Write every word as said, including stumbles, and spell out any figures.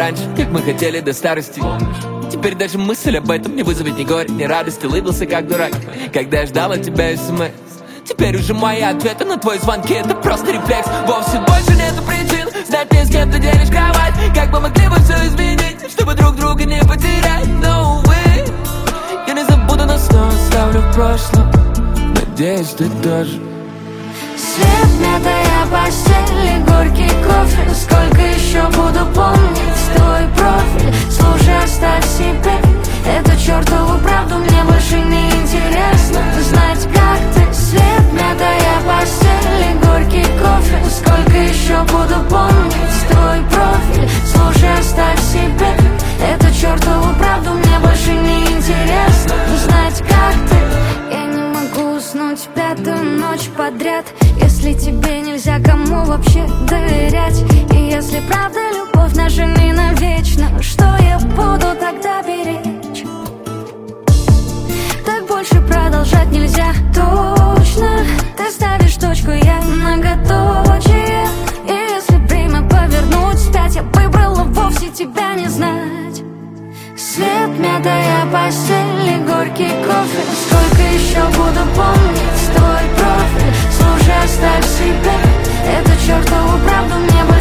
раньше, как мы хотели до старости. Теперь даже мысль об этом не вызовет ни горя, ни радости. Улыбился как дурак, когда я ждал от тебя смс. Теперь уже мои ответы на твои звонки — это просто рефлекс. Вовсе больше нету причин знать мне, с кем ты делишь кровать. Как бы могли бы все изменить, чтобы друг друга не потерять. No way. Я не забуду, но снова оставлю в прошлом. Надеюсь, ты тоже. Свет, мятая постель и горький кофе. Сколько еще буду помнить твой профиль? Слушай, оставь себе эту чертову правду, мне больше не интересно знать, как ты. Свет, мятая постель и горький кофе. Сколько еще буду помнить твой профиль? Слушай, оставь себе эту чертову правду, мне больше не интересно знать, как ты. Я не могу уснуть пятую ночь подряд, если тебе нельзя кому вообще доверять. И если правда любовь наша не навечно, что я буду тогда беречь? Так больше продолжать нельзя, точно. Ты ставишь точку, я многоточие. И если время повернуть вспять, я выбрала вовсе тебя не знать. Свет, мятая постель и горький кофе. Сколько еще буду помнить твой профиль? Слушай, оставь себе эту чертову правду, мне больше